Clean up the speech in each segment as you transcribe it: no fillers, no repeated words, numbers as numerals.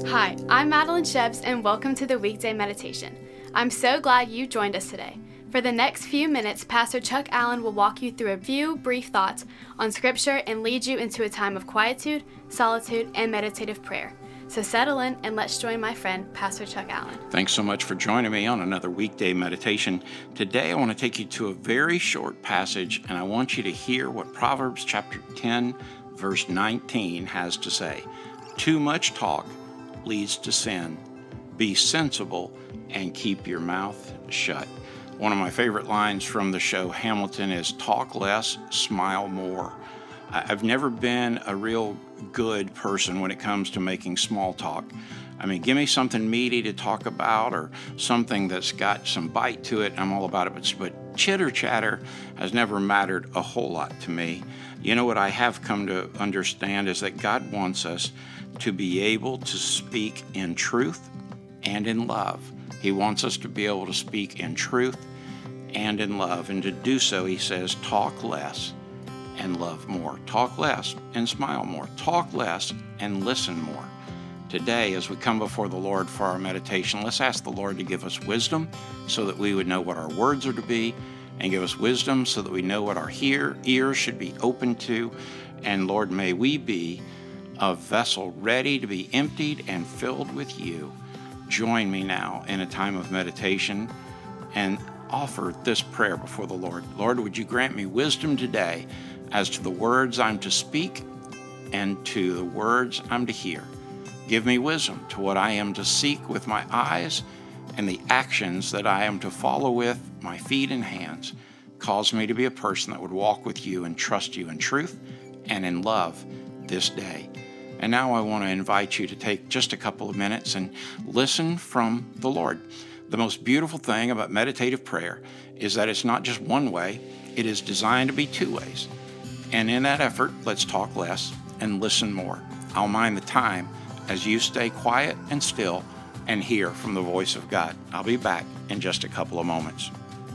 Hi, I'm Madeline Shebs, and welcome to the Weekday Meditation. I'm so glad you joined us today. For the next few minutes, Pastor Chuck Allen will walk you through a few brief thoughts on Scripture and lead you into a time of quietude, solitude, and meditative prayer. So settle in and let's join my friend, Pastor Chuck Allen. Thanks so much for joining me on another weekday meditation. Today I want to take you to a very short passage, and I want you to hear what Proverbs chapter 10, verse 19 has to say. Too much talk leads to sin. Be sensible and keep your mouth shut. One of my favorite lines from the show Hamilton is, talk less, smile more. I've never been a real good person when it comes to making small talk. I mean, give me something meaty to talk about or something that's got some bite to it. I'm all about it. But chitter chatter has never mattered a whole lot to me. You know what I have come to understand is that God wants us to be able to speak in truth and in love. He wants us to be able to speak in truth and in love. And to do so, he says, talk less and love more. Talk less and smile more. Talk less and listen more. Today, as we come before the Lord for our meditation, let's ask the Lord to give us wisdom so that we would know what our words are to be, and give us wisdom so that we know what our ears should be open to. And Lord, may we be a vessel ready to be emptied and filled with you. Join me now in a time of meditation and offer this prayer before the Lord. Lord, would you grant me wisdom today as to the words I'm to speak and to the words I'm to hear. Give me wisdom to what I am to seek with my eyes and the actions that I am to follow with my feet and hands. Cause me to be a person that would walk with you and trust you in truth and in love this day. And now I want to invite you to take just a couple of minutes and listen from the Lord. The most beautiful thing about meditative prayer is that it's not just one way, it is designed to be two ways. And in that effort, let's talk less and listen more. I'll mind the time as you stay quiet and still and hear from the voice of God. I'll be back in just a couple of moments.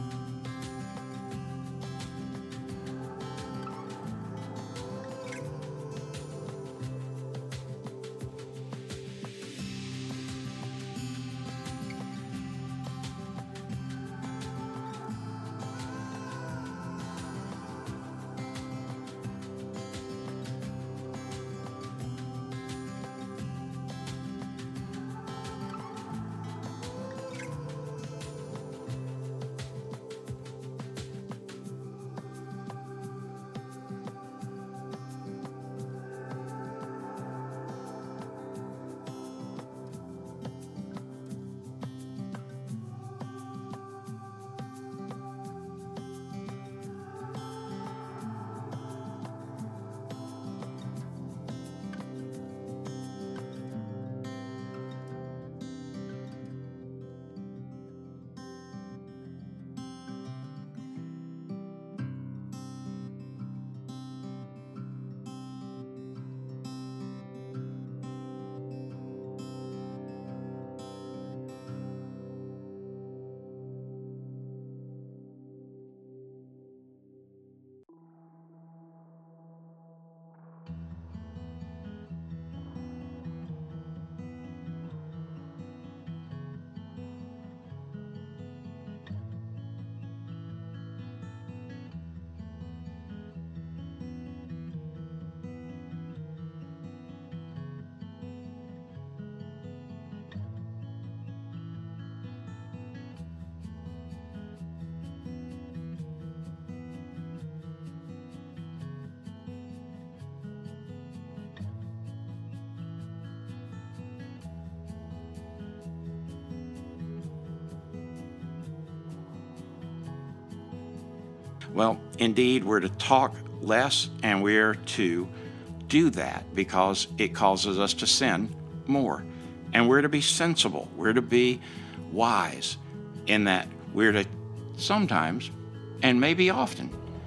Well, indeed, we're to talk less, and we're to do that because it causes us to sin more. And we're to be sensible. We're to be wise in that we're to sometimes, and maybe often,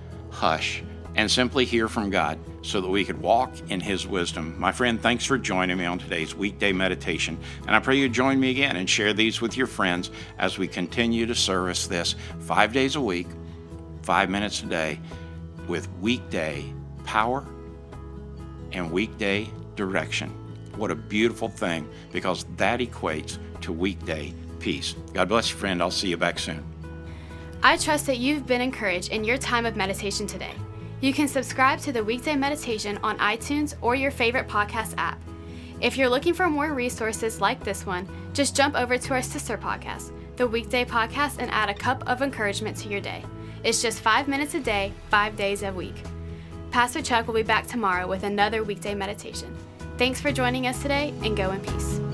hush and simply hear from God so that we could walk in His wisdom. My friend, thanks for joining me on today's weekday meditation. And I pray you join me again and share these with your friends as we continue to service this 5 days a week, 5 minutes a day, with weekday power and weekday direction. What a beautiful thing, because that equates to weekday peace. God bless you, friend. I'll see you back soon. I trust that you've been encouraged in your time of meditation today. You can subscribe to the Weekday Meditation on iTunes or your favorite podcast app. If you're looking for more resources like this one, just jump over to our sister podcast, the Weekday Podcast, and add a cup of encouragement to your day. It's just 5 minutes a day, 5 days a week. Pastor Chuck will be back tomorrow with another weekday meditation. Thanks for joining us today, and go in peace.